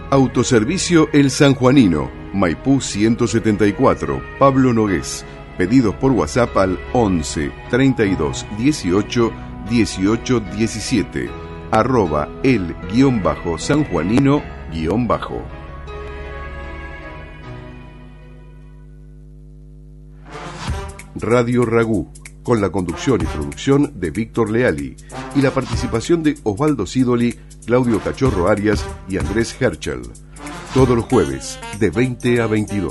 Autoservicio El Sanjuanino, Maipú 174, Pablo Nogués. Pedidos por WhatsApp al 11 32 18 18 17, @el_sanjuanino_. Radio Ragú, con la conducción y producción de Víctor Leali y la participación de Osvaldo Sidoli, Claudio Cachorro Arias y Andrés Herschel. Todos los jueves, de 20 a 22.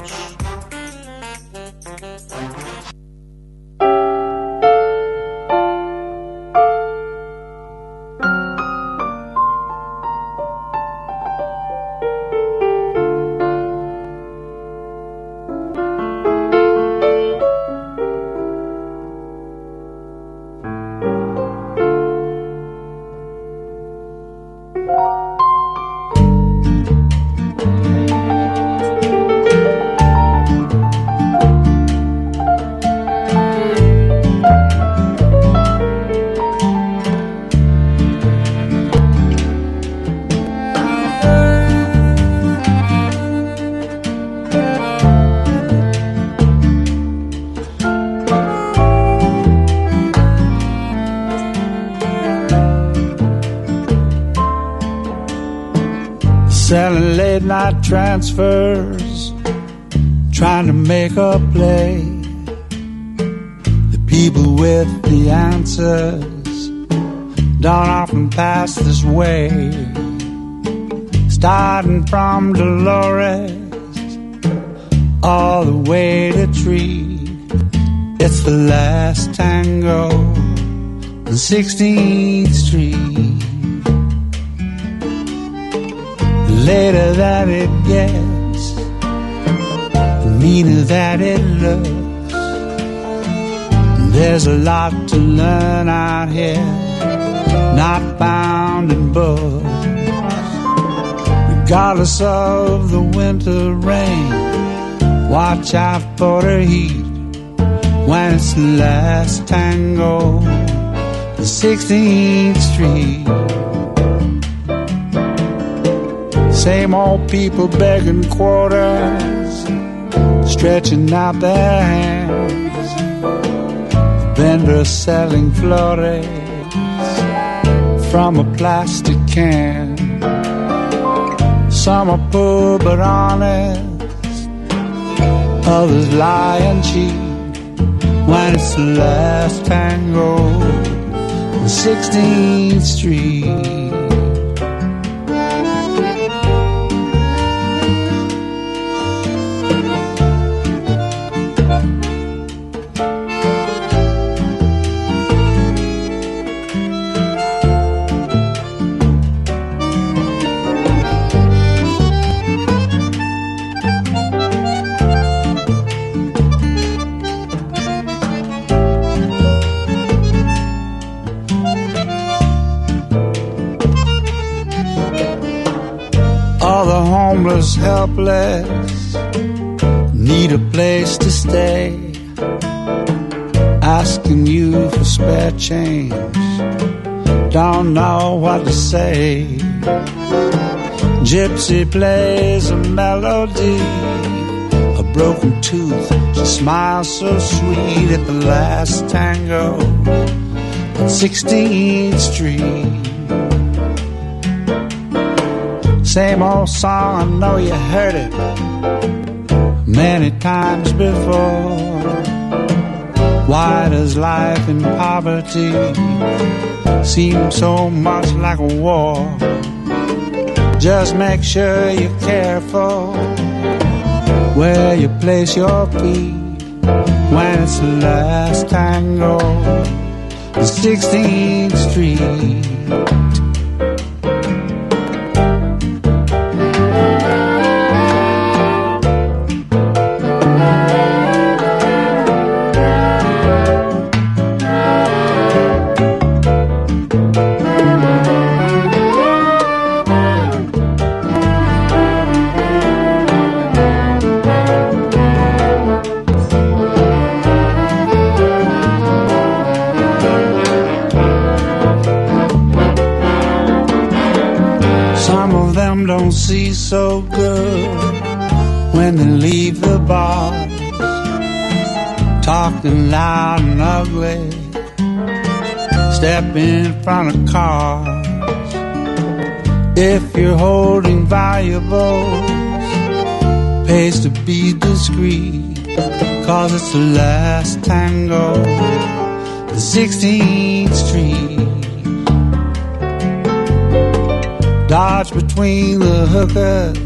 Selling late night transfers, trying to make a play. The people with the answers don't often pass this way. Starting from Dolores all the way to Tree, it's the last tango on 16th Street. The later that it gets, the meaner that it looks. There's a lot to learn out here, not found in books. Regardless of the winter rain, watch out for the heat when it's the last tango, the 16th Street. Same old people begging quarters, stretching out their hands. Vendors selling flores from a plastic can. Some are poor but honest, others lie and cheat when it's the last tango on 16th Street. Homeless, helpless, need a place to stay, asking you for spare change, don't know what to say. Gypsy plays a melody, a broken tooth, she smiles so sweet at the last tango on 16th Street. Same old song, I know you heard it many times before. Why does life in poverty seem so much like a war? Just make sure you're careful where you place your feet when it's the last tango, the 16th Street. of them don't see so good when they leave the bars, talking loud and ugly, step in front of cars. If you're holding valuables, pays to be discreet, 'cause it's the last tango, the 16th Street. Dodge between the hookers,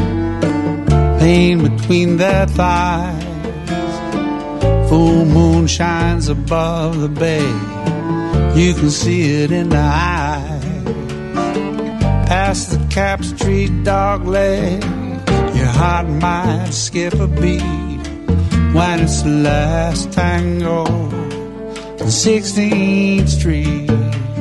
pain between their thighs. Full moon shines above the bay, you can see it in the eyes. Past the Cap Street dog leg, your heart might skip a beat when it's the last tango, the 16th Street.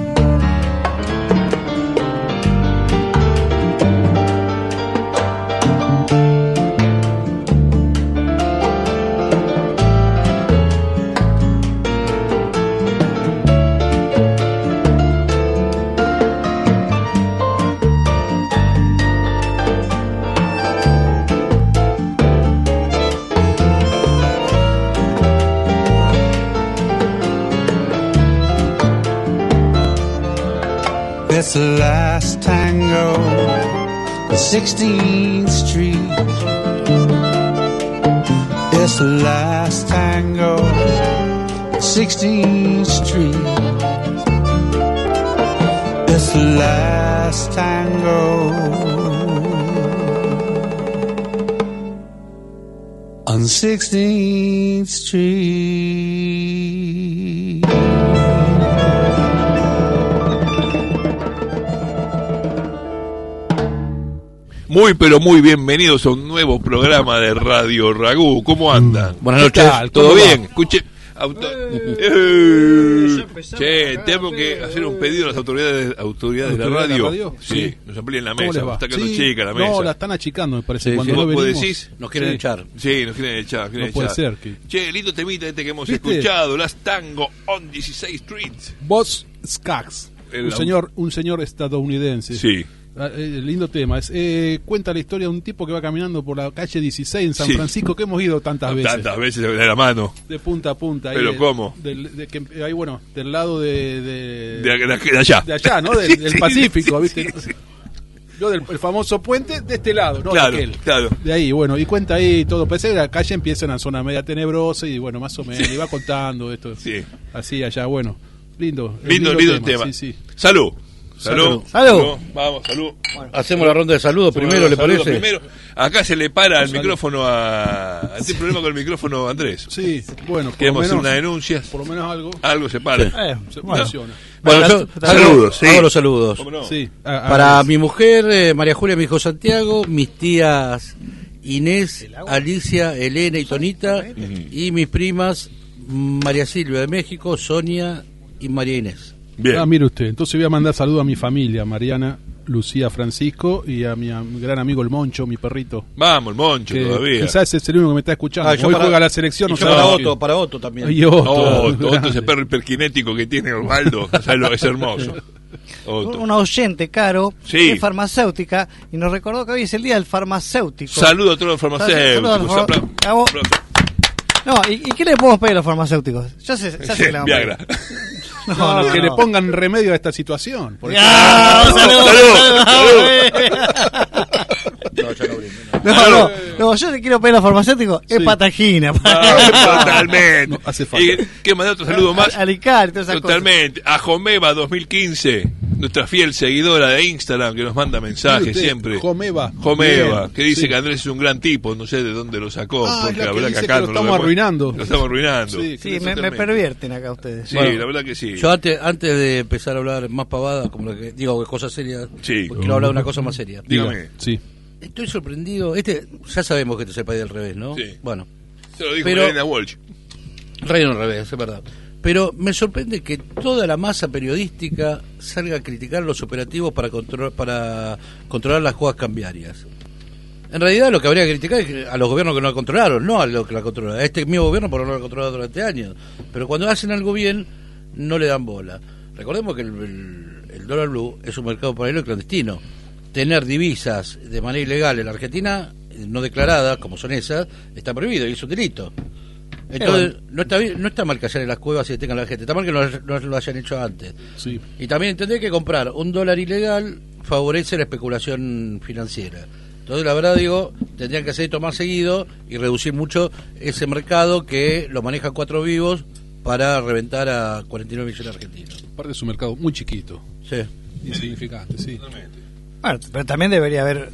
It's the last tango, the 16th Street. It's the last tango, 16th Street. It's the last tango on 16th Street. Muy pero muy bienvenidos a un nuevo programa de Radio Ragú. ¿Cómo andan? Buenas noches. ¿Todo bien? Escuche. Che, tengo que hacer un pedido a las autoridades de la radio. Sí, nos amplíen la mesa. Está quedando chica la mesa. No, la están achicando, me parece. Cuando ¿Vos no venimos, decís? Nos quieren echar. Sí, nos quieren echar. No puede ser que... Che, lindo temita este que hemos ¿Viste? escuchado. Last Tango on 16 Street. Boz Skaggs, un señor estadounidense. Sí. Lindo tema. Cuenta la historia de un tipo que va caminando por la calle 16 en San Sí. Francisco, que hemos ido tantas veces. Tantas veces de la mano. De punta a punta. ¿Pero ahí cómo? Ahí, bueno, del lado de allá. De allá, ¿no? Del Sí, Pacífico, sí, ¿viste? sí. Yo el famoso puente de este lado, no Claro, de aquel. claro. De ahí, bueno, y cuenta ahí todo. Parece que la calle empieza en una zona media tenebrosa y bueno, más o menos, y va contando esto. Sí. Así allá, bueno. Lindo Lindo tema. Sí, sí. Salud. Salud. Vamos, salud. Hacemos la ronda de saludos primero, ¿le Saludos parece? primero. Acá se le para el micrófono a... Tiene problema con el micrófono, Andrés. Sí, bueno, por Queremos lo hacer menos, una denuncia. por lo menos algo Algo se para. se funciona. Bueno, yo Saludos, sí. hago los saludos. ¿Cómo no? Sí, Para mi mujer, María Julia, mi hijo Santiago, mis tías Inés, Alicia, Elena y Tonita, y mis primas María Silvia de México, Sonia y María Inés. Bien. mire usted, entonces voy a mandar saludos a mi familia, Mariana, Lucía, Francisco y a mi gran amigo el Moncho, mi perrito. Vamos, el Moncho Que todavía. quizás es el único que me está escuchando. yo Hoy para- juega la selección, Y no yo sabe para Otto también. Y Otto, Otto, grande. ese perro hiperkinético que tiene Osvaldo. Es hermoso. Otto. Un oyente, Caro, Sí. es farmacéutica y nos recordó que hoy es el día del farmacéutico. Saludo a todos los farmacéuticos. Saludos a los Aplausos. No, ¿y qué le podemos pedir a los farmacéuticos? Ya sé que le vamos a pedir. Viagra. No, que le pongan remedio a esta situación. Porque ¡Ah! Salud. No, yo le quiero pedir a los farmacéuticos Sí. Patagina. Totalmente. No, hace falta. ¿Y qué mandar otro saludo más? Alicante, todas esas Totalmente. A Jomeba 2015, nuestra fiel seguidora de Instagram que nos manda mensajes Mire usted, siempre. Jomeba. Jomeba, Bien, que dice sí. que Andrés es un gran tipo, no sé de dónde lo sacó, Ah, porque es la la que verdad dice que acá que lo no estamos vemos. arruinando. Lo estamos arruinando. Sí. Sí, me Totalmente. pervierten acá ustedes. Sí, Bueno, la verdad que sí. Yo antes de empezar a hablar más pavadas, como lo que digo, cosas serias, Sí. quiero hablar de una cosa más seria. Dígame. Sí. Estoy sorprendido. Ya sabemos que este es el país del revés, ¿no? Sí. Bueno, Se lo dijo Pero- Elena Walsh. reino al revés, es verdad. Pero me sorprende que toda la masa periodística salga a criticar los operativos para controlar las jugadas cambiarias. En realidad lo que habría que criticar es a los gobiernos que no la controlaron, no a los que la controlaron. A este mismo gobierno por no la controlado durante años. Pero cuando hacen algo bien, no le dan bola. Recordemos que el dólar blue es un mercado paralelo y clandestino. tener divisas de manera ilegal en la Argentina, no declaradas, como son esas, está prohibido y es un delito. Entonces, no está bien, no está mal que hayan en las cuevas y detengan a la gente, está mal que no lo hayan hecho antes. Sí. Y también entender que comprar $1 ilegal favorece la especulación financiera. Entonces, la verdad, digo, tendrían que hacer esto más seguido y reducir mucho ese mercado que lo manejan 4 vivos para reventar a 49 millones de argentinos. Aparte es un mercado muy chiquito, Sí. insignificante, sí. Bueno, pero también debería haber.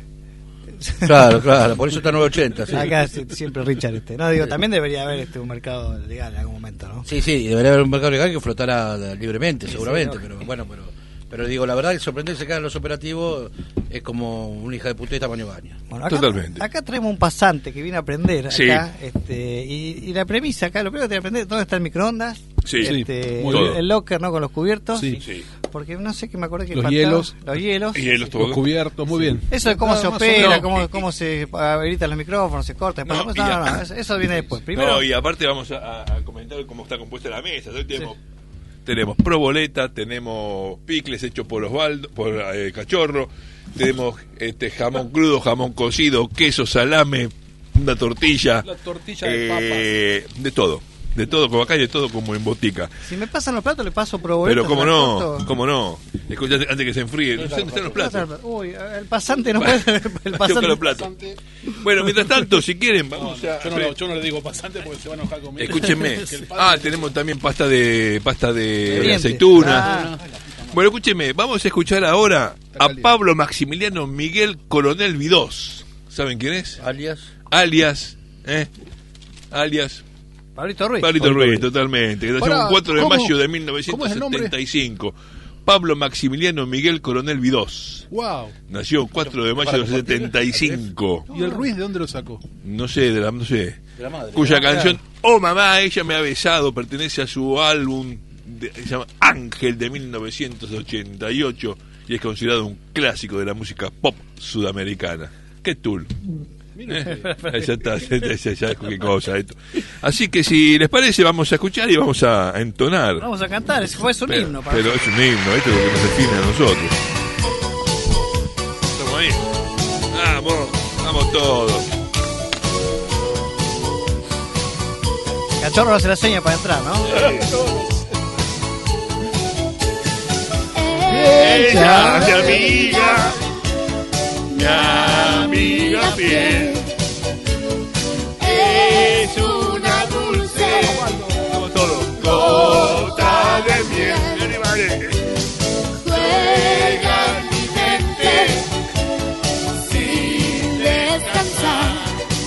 Claro, por eso está 980. Sí. Acá siempre Richard. No, digo, también debería haber un mercado legal en algún momento, ¿no? Sí, debería haber un mercado legal que flotara libremente, seguramente, sí, pero bueno, pero digo, la verdad que sorprenderse que hagan los operativos es como una hija de puta de tamaño baño. Bueno, acá, Totalmente. acá traemos un pasante que viene a aprender Sí. acá, y la premisa acá, lo primero que tiene que aprender, ¿dónde está el microondas? Sí, muy bien. El locker, ¿no? Con los cubiertos. Sí. sí. Porque no sé, que me acordé que Los faltaba. hielos. Los hielos. Y él Los estuvo cubiertos, muy bien. Eso de cómo Nada se más o opera, menos. cómo se habilitan los micrófonos, se corta. No, No, eso viene después. Primero, No, y aparte vamos a comentar cómo está compuesta la mesa. Hoy tenemos proboleta, tenemos picles hechos por Osvaldo, por Cachorro, tenemos jamón crudo, jamón cocido, queso, salame, una tortilla. La tortilla de De todo, como acá hay de todo como en botica. si me pasan los platos, le paso proboletas. Pero cómo la no, corto. cómo no. Escucha, antes que se enfríe, no sé dónde están los platos. Uy, el pasante no puede. El Choca pasante. los platos. Bueno, mientras tanto, si quieren, vamos a... Yo no le digo pasante porque se va a enojar conmigo. Escúchenme. Que el padre- Tenemos también pasta de dientes. aceituna. Ah. Bueno, escúcheme, vamos a escuchar ahora a Pablo Maximiliano Miguel Coronel Vidós. ¿Saben quién es? Alias, Alias Pablito Ruiz. Pablito Ruiz, totalmente. Que nació Pará, el 4 de ¿cómo? mayo de ¿Cómo es el nombre? 1975. Pablo Maximiliano Miguel Coronel Vidós. Wow. Nació el 4 de mayo del 75. ¿Y el Ruiz de dónde lo sacó? No sé, no sé. de la madre. Cuya canción Oh Mamá, ella me ha besado pertenece a su álbum se llama Ángel de 1988 y es considerado un clásico de la música pop sudamericana. ¡Qué tool! Ya está, ya qué cosa esto. Así que si les parece vamos a escuchar y vamos a entonar. Vamos a cantar, es un himno. Pero es un himno, esto es lo que nos define a nosotros. Estamos ahí. Vamos todos. Cachorro hace la seña para entrar, ¿no? Ella, mi amiga fiel, es una dulce, como todo, gota de miel. Juega en mi mente sin descansar.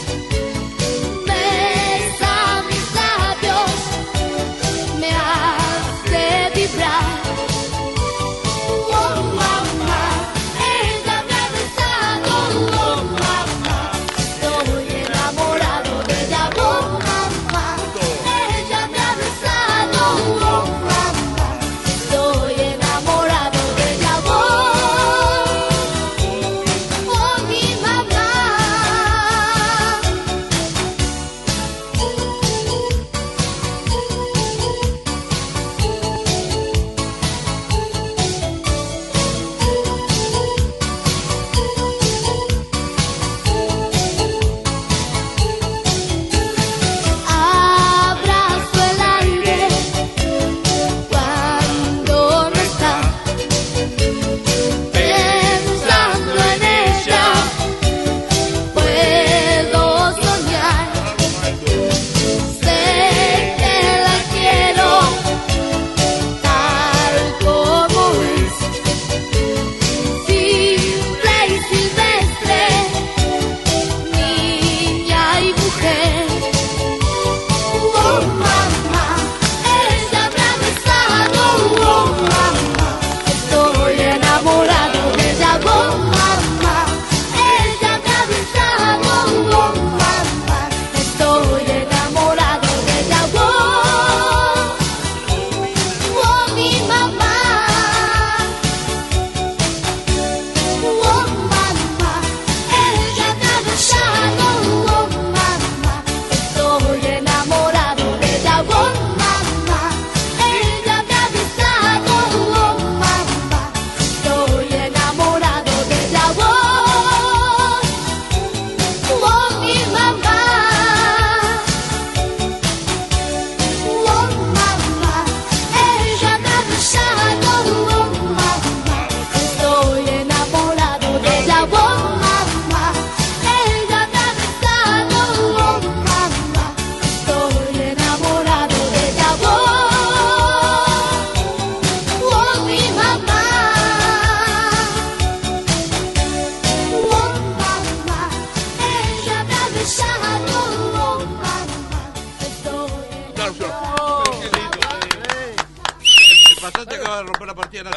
Besa mis labios, me hace vibrar. Oh, mamá,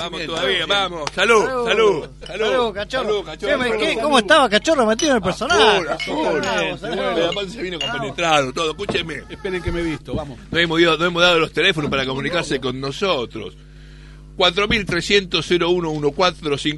Vamos todavía, vamos. Salud, Cachorro. Cachorro. ¿Cómo estaba Cachorro metido en el personaje? Además se vino compenetrado, todo. Escúcheme. Esperen que me he visto, vamos. No hemos dado los teléfonos para comunicarse con nosotros. 4300-0114,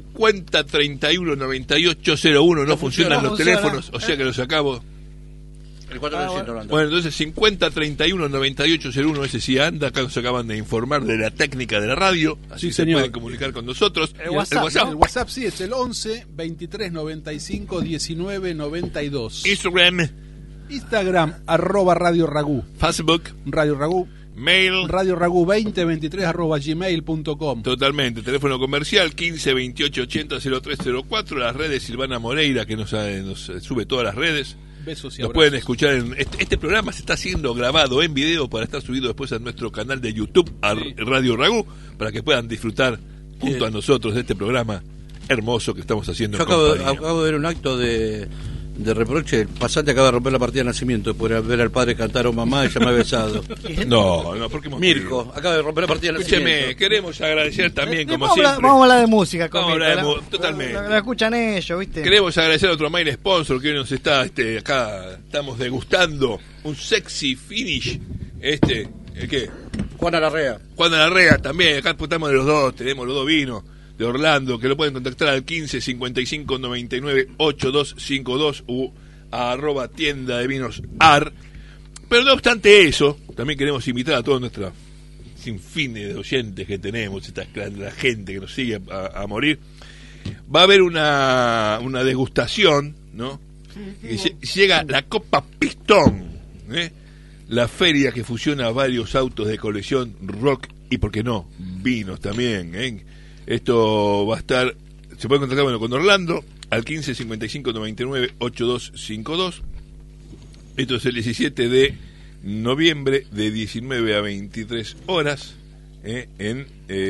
5031-9801. No funcionan los teléfonos, o sea que los acabo. El 400 Bueno, entonces 5031-9801, ese sí anda. Acá nos acaban de informar de la técnica de la radio. Así Sí, se señor. pueden comunicar con nosotros. El WhatsApp, El WhatsApp sí, es el 11 23 95 19 92. Instagram, Instagram, @Radio Ragú. Facebook, Radio Ragú. mail. Radio Ragú 2023 @gmail.com. Totalmente, teléfono comercial 15 28 80 0304, las redes Silvana Moreira que nos sube todas las redes. Besos y Nos abrazos. pueden escuchar en este programa se está siendo grabado en video para estar subido después a nuestro canal de YouTube, a Radio Ragú, para que puedan disfrutar junto a nosotros de este programa hermoso que estamos haciendo. Yo en acabo compañía. de ver un acto de reproche. El pasante acaba de romper la partida de nacimiento por ver al padre cantar a mamá y ya me ha besado. No, porque Mirko, acaba de romper la partida de Escúcheme, nacimiento. queremos agradecer también, como Vamos siempre. a hablar de música, Vamos a con hablar de Mirko. totalmente. La escuchan ellos, ¿viste? Queremos agradecer a otro mail sponsor que hoy nos está acá estamos degustando un sexy finish. ¿El qué? Juana Larrea. Juan de la Rea también, acá estamos de los dos, tenemos los dos vinos de Orlando, que lo pueden contactar al 15 55 99 8252 u a @tienda de vinos AR. Pero no obstante eso, también queremos invitar a toda nuestra sinfín de oyentes que tenemos, la gente que nos sigue a morir. Va a haber una degustación, ¿no? Que llega la Copa Pistón, la feria que fusiona varios autos de colección, rock y, ¿por qué no?, vinos también. Esto va a estar, se puede contactar con Orlando al 15 55 99 8252. Esto es el 17 de noviembre de 19 a 23 horas ¿dónde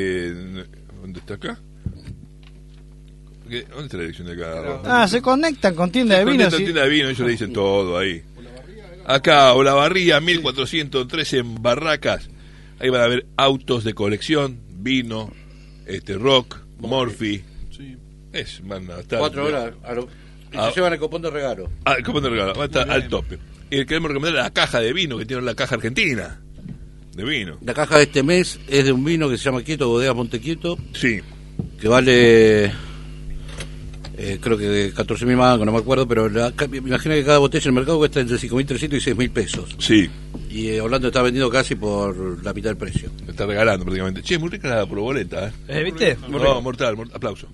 está acá? ¿Dónde está la dirección de acá? Se conectan con tienda de vinos. Tienda de vino, ellos le dicen todo ahí. Acá, Olavarría 1413 en Barracas. Ahí van a haber autos de colección, vino, rock, Morphy. Sí. Van a estar 4 horas. Y se llevan el copón de regalo. el copón de regalo, va a estar al tope. Y queremos recomendar la caja de vino que tiene la caja argentina de vino. La caja de este mes es de un vino que se llama Quieto, Bodega Montequieto, Sí, que vale creo que 14.000 mangos, no me acuerdo, pero me imagino que cada botella en el mercado cuesta entre 5.300 y 6.000 pesos. sí, Y Orlando está vendido casi por la mitad del precio. me está regalando prácticamente. Che, muy rica la proboleta, ¿Viste? No, mortal, aplauso.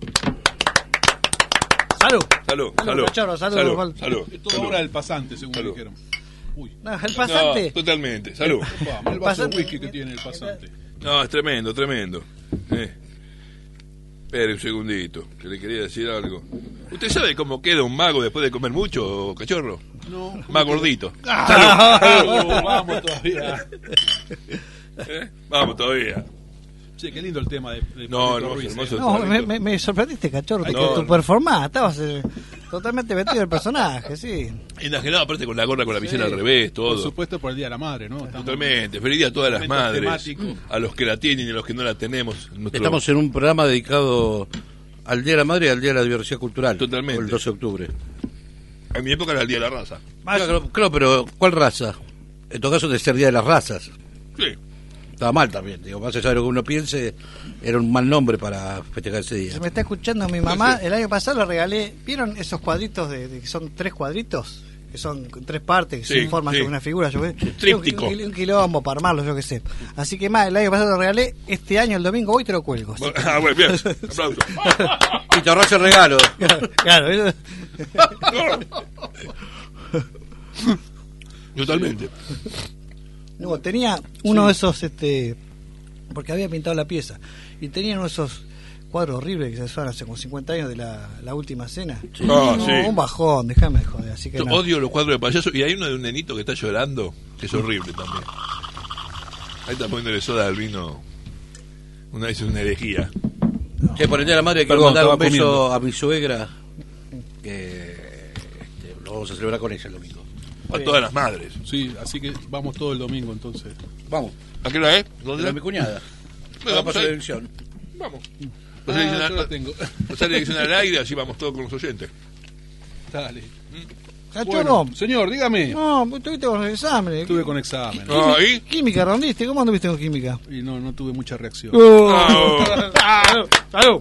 Salud. Salud, Cachorro, salud, Osvaldo. salud. Es toda obra del pasante, según Salud. dijeron. Uy, No, el pasante. No, totalmente, salud. opa, el vaso de whisky que tiene el pasante. No, es tremendo. Espere un segundito, que le quería decir algo. ¿Usted sabe cómo queda un mago después de comer mucho, cachorro? No. Más gordito. Vamos todavía. Vamos todavía. Che, qué lindo el tema de No, Pablito no, Ruiz, hermoso. No, me sorprendiste, Cachorro, No, que tu no. performance. Estabas totalmente metido en el personaje, sí. Enajenado, aparte con la gorra, con la visera al revés, Por todo. supuesto, por el Día de la Madre, ¿no? Estamos- Totalmente. Feliz día a todas las Momento madres. temático. A los que la tienen y a los que no la tenemos. Estamos en un programa dedicado al Día de la Madre y al Día de la Diversidad Cultural. Totalmente. El 12 de octubre. En mi época era el día de la raza. Claro, pero ¿cuál raza? En todo caso, de ser Día de las Razas. Sí. Estaba mal también, digo, más allá de lo que uno piense, era un mal nombre para festejar ese día. Se me está escuchando mi mamá. El año pasado le regalé. ¿Vieron esos cuadritos de que son 3 cuadritos? Que son 3 partes, que Sí, se forman sí. sobre una figura. Tríptico. Un quilombo para armarlo, yo qué sé. Así que más, el año pasado lo regalé. Este año, el domingo, hoy te lo cuelgo. Así que- Ah, bueno, bien. Aplauso. Y te ahorras el regalo. Claro, eso- Totalmente. no, tenía uno de esos, porque había pintado la pieza. Y tenía uno de esos cuadros horribles que se usaron hace como 50 años de la última cena. Ah, No, sí. un bajón, déjame de joder. Así que Yo no. odio los cuadros de payaso. Y hay uno de un nenito que está llorando, que es horrible también. Ahí está poniéndole soda al vino. Una vez es una herejía. Che, por el Día de la Madre hay que Perdón, mandar un estaba beso comiendo. a mi suegra, que lo vamos a celebrar con ella el domingo. A todas las madres. Sí, así que vamos todo el domingo entonces. Vamos, ¿A qué hora es? de mi cuñada. Bueno, Va a vamos pasar ahí. la elección. Vamos. Yo la tengo. Pasar la dirección al aire, así vamos todos con los oyentes. Dale. Cachorro. Bueno, señor, dígame. No, estuviste con los exámenes. Estuve con examen. Ah, ¿y? Química, ¿rendiste? ¿Cómo anduviste con química? Y no tuve mucha reacción. ¡Salud!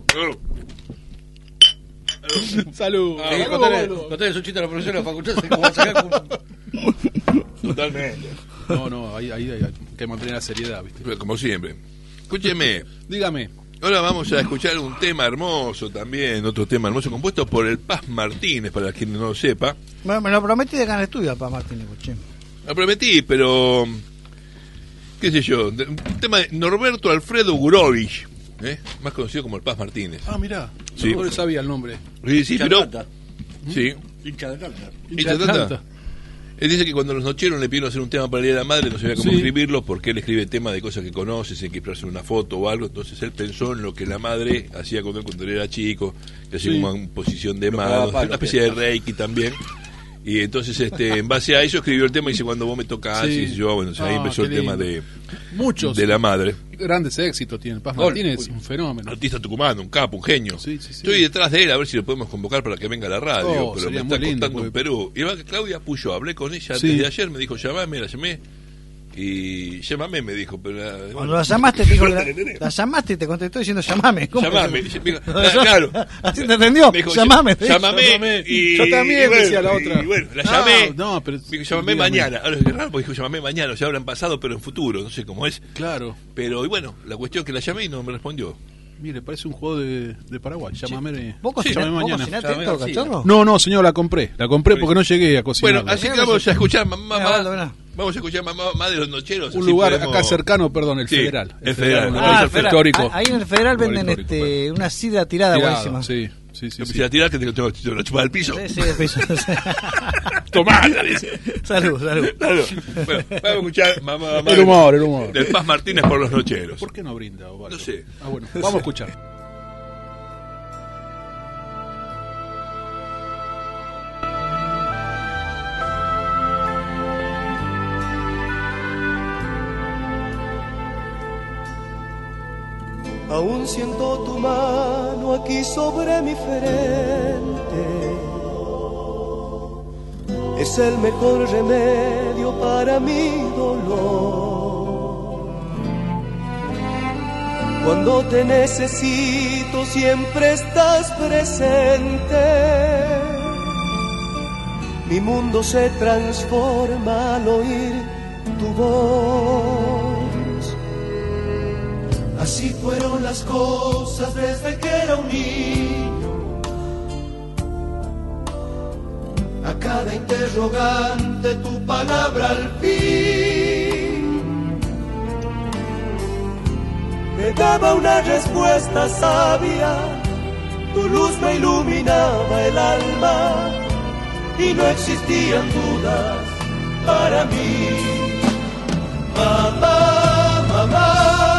Salud. Sí, contale su chiste a la profesora de la facultad, ¿cómo va a sacar? Totalmente. No, ahí hay que mantener la seriedad, ¿viste? Como siempre. Escúcheme. Dígame. Ahora vamos a escuchar un tema hermoso también, otro tema hermoso compuesto por el Paz Martínez, para quien no lo sepa. Bueno, me lo prometí de acá en el estudio, Paz Martínez, che. Lo prometí, pero qué sé yo, un tema de Norberto Alfredo Gurovich, más conocido como el Paz Martínez. Ah, mirá. Sí. No le sabía el nombre. Sí, pero sí. Hincha de Atlanta. Hincha de Atlanta. Él dice que cuando los nocheros le pidieron hacer un tema para el Día de la Madre no sabía cómo escribirlo, porque él escribe temas de cosas que conoce, sin que hacer una foto o algo. Entonces él pensó en lo que la madre hacía cuando él era chico, que hacía como en posición de mano, una especie de reiki también. Y entonces en base a eso escribió el tema y dice, cuando vos me tocás, y yo, bueno, ahí empezó el tema de la madre. Grandes éxitos tiene. Paz Martínez es un fenómeno. Artista tucumano, un capo, un genio. Sí. Estoy detrás de él a ver si lo podemos convocar para que venga a la radio, pero me está costando un Perú. Y va que Claudia Puyo, hablé con ella desde ayer, me dijo, llamame, la llamé. Y llámame, me dijo, pero cuando la llamaste, te dijo, la llamaste y te contestó diciendo llamame. Llamame, claro. ¿Así te entendió? Me dijo, llamame. Y yo también decía la otra. Y bueno, la llamé. Pero me dijo, llamame mañana. Ahora es raro porque dijo, llamame mañana, o sea, ahora en pasado, pero en futuro, no sé cómo es. Claro. Pero, y bueno, la cuestión es que la llamé y no me respondió. Mire, parece un juego de Paraguay. Llámame. ¿Vos cocinaste esto, cachorro? No, señor, la compré. La compré porque no llegué a cocinar. Bueno, así que vamos a escuchar Vamos a escuchar más de los nocheros. Un lugar acá cercano, perdón, el Federal. El Federal. El histórico. Ahí en el Federal venden una sidra tirada buenísima. Sí. Si la tirás, que tengo la chupada del piso. Sí, del piso. Tomala, dice. Salud. Bueno, vamos a escuchar el humor. Del Paz Martínez por los nocheros. ¿Por qué no brinda, Osvaldo? No sé. Bueno, vamos a escuchar. Aún siento tu mano aquí sobre mi frente. Es el mejor remedio para mi dolor. Cuando te necesito siempre estás presente. Mi mundo se transforma al oír tu voz. Así fueron las cosas desde que era un niño. A cada interrogante tu palabra al fin me daba una respuesta sabia. Tu luz me iluminaba el alma y no existían dudas para mí. Mamá,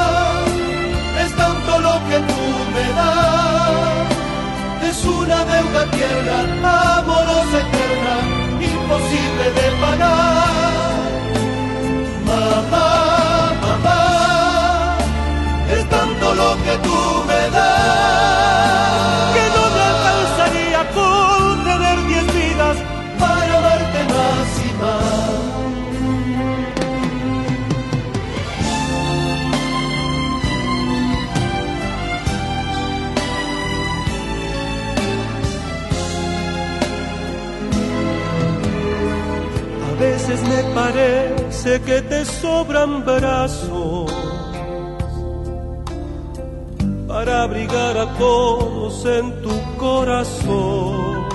lo que tú me das es una deuda tierna, amorosa eterna, imposible de pagar. Mamá, es tanto lo que tú me das que no me alcanzaría con tener 10 vidas para amarte más y más. A veces me parece que te sobran brazos para abrigar a todos en tu corazón.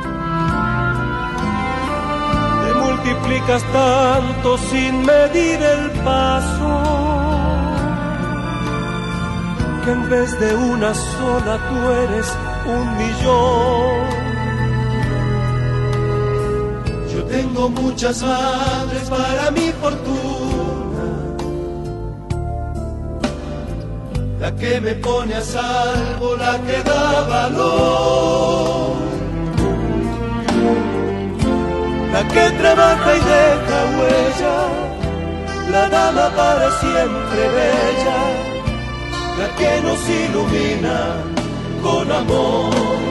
Te multiplicas tanto sin medir el paso, que en vez de una sola tú eres 1.000.000. Tengo muchas madres para mi fortuna, la que me pone a salvo, la que da valor, la que trabaja y deja huella, la dama para siempre bella, la que nos ilumina con amor.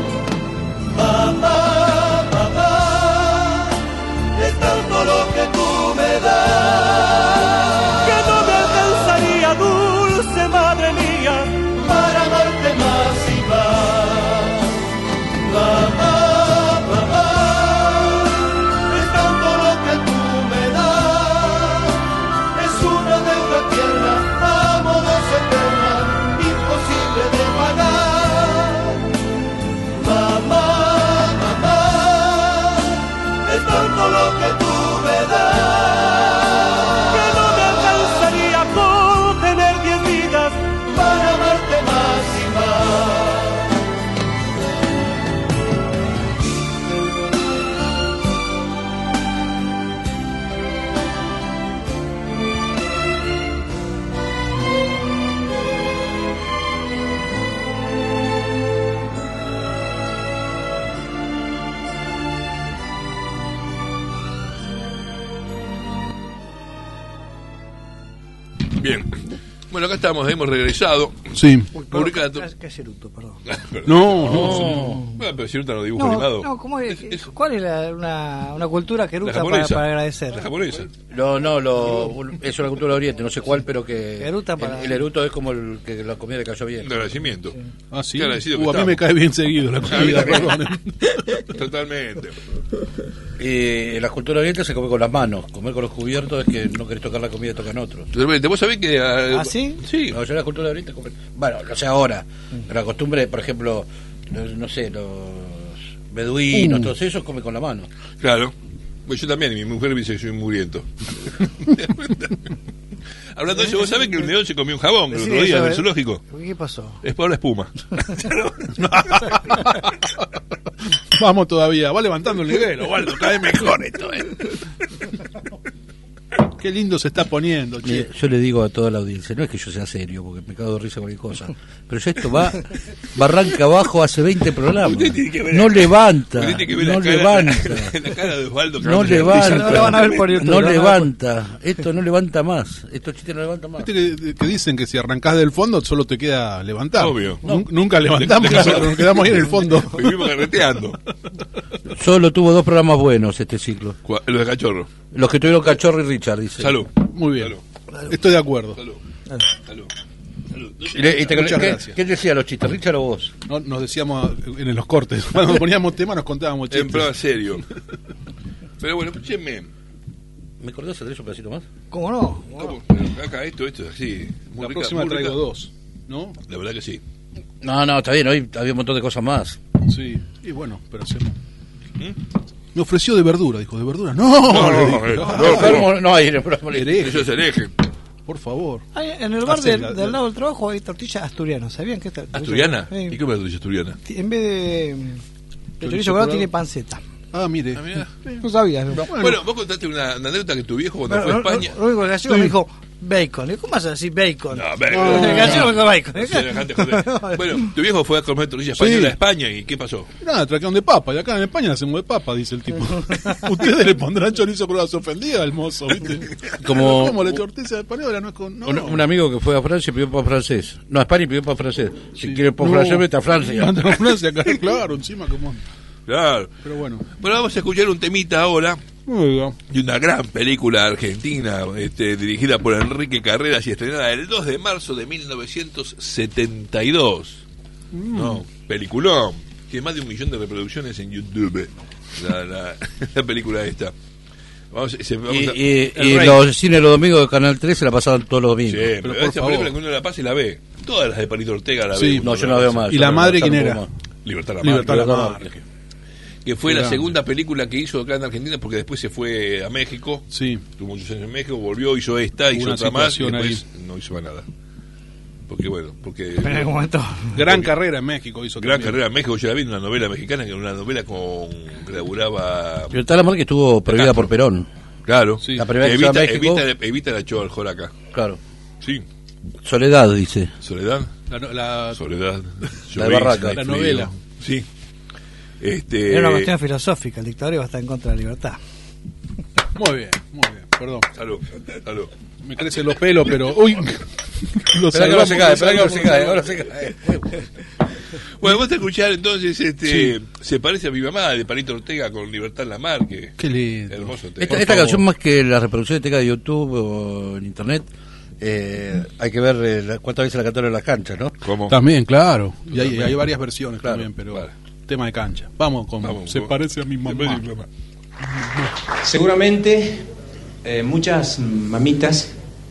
Mamá, mamá, es tanto lo que tú me das, que no me alcanzaría, dulce madre mía, para amarte más y más. Mamá, mamá, es tanto lo que tú me das, es una deuda tierna, amorosa eterna, imposible de pagar. Mamá, mamá, es tanto lo que tú me das, que no me alcanzaría por tener 10 vidas para amarte más y más. Bien. Bueno, acá estamos, hemos regresado. Sí. Publica- ¿Qué es Ceruto? Perdón. No. Bueno, pero si no lo dibujo animado. No, ¿cómo es? ¿Cuál es una cultura La queruta japonesa. para agradecer? La japonesa. Es una cultura de oriente, no sé cuál, pero que Eruta para- el eruto es como el que la comida le cayó bien. De agradecimiento. Ah, sí. Qué agradecido que A mí estamos. me cae bien seguido la comida, perdón. Totalmente. En la cultura de oriente se come con las manos, comer con los cubiertos es que no querés tocar la comida y tocan otros. Totalmente. ¿Vos sabés que... ¿Ah, sí? Sí. No, yo en la cultura de oriente comer. Bueno, no sé ahora, la costumbre, por ejemplo, no sé, los beduinos, todos esos comen con la mano. Claro. Pues yo también, y mi mujer me dice que soy un muriento. Hablando de eso, ¿vos sabés que un león se comió un jabón el Decí otro día eso, en el zoológico? ¿Qué pasó? Es por la espuma. Vamos todavía, va levantando el nivel, Osvaldo, cada vez mejor esto. Qué lindo se está poniendo, che. Yo le digo a toda la audiencia, no es que yo sea serio, porque me cago de risa con cualquier cosa, pero ya esto va barranca abajo hace 20 programas. Usted tiene que ver No la- levanta, Usted tiene que ver no la cara, levanta. la cara de Osvaldo. No Ya lo van a levanta, ver por YouTube, no lo van a ver levanta, esto no levanta más, estos chistes no levantan más. Viste que dicen que si arrancás del fondo solo te queda levantar. Obvio. Nunca levantamos, nosotros nos quedamos ahí en el fondo. Vivimos carreteando. Solo tuvo 2 programas buenos este ciclo. Los de cachorro. Los que tuvieron Cachorro y Richard, dice. Salud. Muy bien. Salud. Estoy de acuerdo. Salud. Salud. Salud. Muchas gracias. ¿Qué decía los chistes, Richard o vos? No, nos decíamos en los cortes. Cuando poníamos tema nos contábamos En chistes. prueba serio. Pero bueno, escúchenme. ¿Me acordás de eso un pedacito más? ¿Cómo no? ¿Cómo? Pero acá esto es así. Muy La rica, próxima muy traigo rica. 2, ¿no? La verdad que sí. No, está bien, hoy había un montón de cosas más. Sí. Y bueno, pero hacemos. ¿Mm? Me ofreció de verdura, dijo, ¿de verdura? ¡No! No, le no, dije. no, Enfermo, no hay, no, Hereje, Eso es hereje. por favor. En el bar Hacen la- del lado del trabajo hay tortilla asturiana. ¿Sabían que esta ¿Asturiana? Sí. ¿Y qué es tortilla asturiana? En vez de chorizo colorado tiene panceta. Ah, mire. Ah, mirá. No sabías. Bueno, vos contaste una anécdota que tu viejo cuando fue a España. Lo único que gallego me dijo bacon. ¿Y ¿Cómo vas a decir bacon? No, El bacon. gallego me dijo bacon. Sí, dejate joder. Bueno, tu viejo fue a comer tortilla española Sí. a España y ¿qué pasó? Nada, trajeron de papa. Y acá en España hacemos de papa, dice el tipo. Ustedes le pondrán chorizo colorado. Se ofendía el mozo, ¿viste? Como- ¿Cómo la tortilla española no es con.? No. Un amigo que fue a Francia y pidió pan francés. No, a España y pidió pan francés. Si Sí. quiere pan No. francés, vete a Francia. Anda a Francia, claro, encima como. Claro. Pero bueno. Bueno, vamos a escuchar un temita ahora Muy bien. de una gran película argentina dirigida por Enrique Carreras y estrenada el 2 de marzo de 1972. No, peliculón. Tiene más de 1 millón de reproducciones en YouTube. La película esta. Vamos a- Y El Rey. los cines los domingos de Canal 13 la pasaban todos los Sí, domingos. pero por esa favor. película que uno la pasa y la ve. Todas las de Palito Ortega la Sí, ve. No, yo no la veo más. ¿Y Yo la no- madre yo quién no era? puedo más. Libertad la Libertad Marca, Lamarque. que fue la Grande. segunda película que hizo acá en Argentina porque después se fue a México. Sí. Tuvo muchos años en México, volvió, hizo esta, hizo una otra más y situación después no hizo más nada. Porque bueno, porque Pero en algún momento. Gran carrera en México hizo. gran también. carrera en México, yo la vi en una novela mexicana, que era una novela que laburaba, Libertad Lamarque estuvo prohibida por Perón. claro, Sí. La primera vez que evita, fue a México. evita la Choa Aljora. Claro. Sí, Soledad, dice. Soledad, La Soledad, La Llovis, Barraca. hay La frío. novela. Sí. Era una cuestión filosófica. El dictador iba a estar en contra de la libertad. Muy bien, muy bien. Perdón. Salud, salud. Me crecen los pelos, pero. ¡Uy! Lo Espera que ahora se salvamos, cae, lo espera que ahora se salvamos. cae, ahora se cae. Bueno, vamos a escuchar entonces, se parece a mi mamá de Palito Ortega con Libertad Lamarque. Qué lindo. Hermoso tema. Esta canción, más que las reproducciones que tenga de YouTube o en internet, hay que ver cuántas veces la cantaron en las canchas, ¿no? ¿Cómo? También, claro. Y hay, También. hay varias versiones Claro, también, pero claro. tema de cancha. Vamos con Vamos, Se vos. parece a mi Se mamá. parece a mi mamá. Seguramente muchas mamitas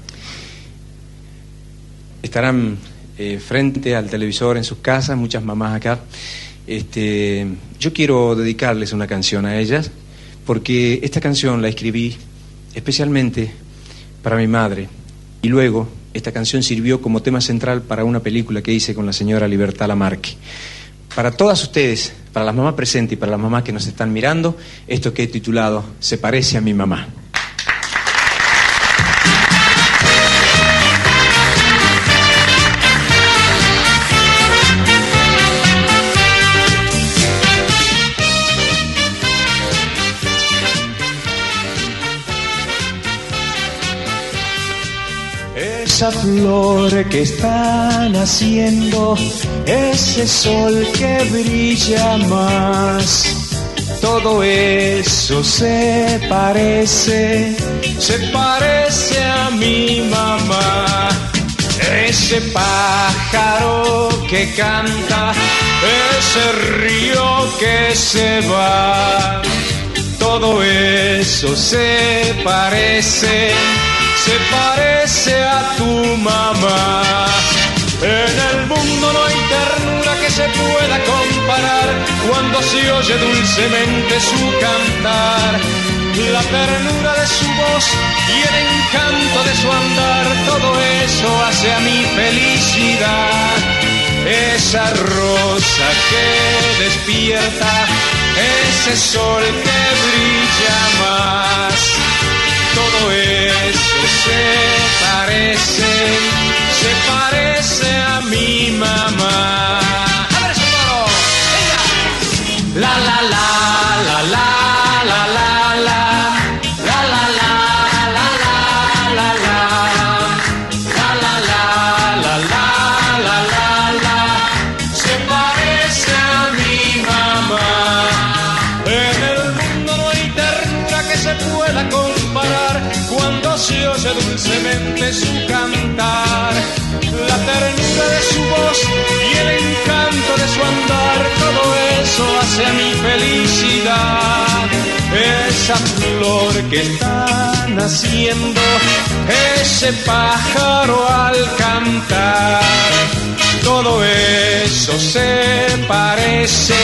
estarán frente al televisor en sus casas, muchas mamás acá. Yo quiero dedicarles una canción a ellas, porque esta canción la escribí especialmente para mi madre, y luego esta canción sirvió como tema central para una película que hice con la señora Libertad Lamarque. Para todas ustedes, para las mamás presentes y para las mamás que nos están mirando, esto que he titulado Se parece a mi mamá. Esa flor que está naciendo, ese sol que brilla más, todo eso se parece a mi mamá. Ese pájaro que canta, ese río que se va, todo eso se parece a tu mamá. En el mundo no hay ternura que se pueda comparar cuando se oye dulcemente su cantar. La ternura de su voz y el encanto de su andar, todo eso hace a mi felicidad. Esa rosa que despierta, ese sol que brilla más, todo eso se parece a mi mamá. A ver eso todo, venga. La la la la la la la la la la la la la la la la la la, se parece a mi mamá. En el mundo no hay ternura que se pueda comparar cuando se oye dulcemente su cantar. La ternura de su voz y el encanto de su andar, todo eso hace a mi felicidad. Esa flor que está naciendo, ese pájaro al cantar, todo eso se parece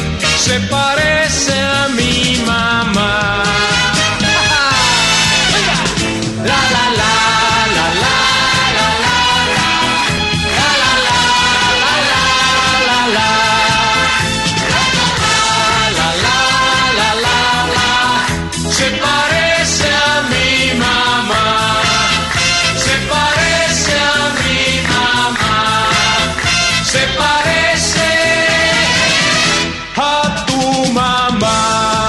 a mi mamá. La la la la la la la la la la la la la la, se parece a mi mamá, se parece a mi mamá, se parece a tu mamá.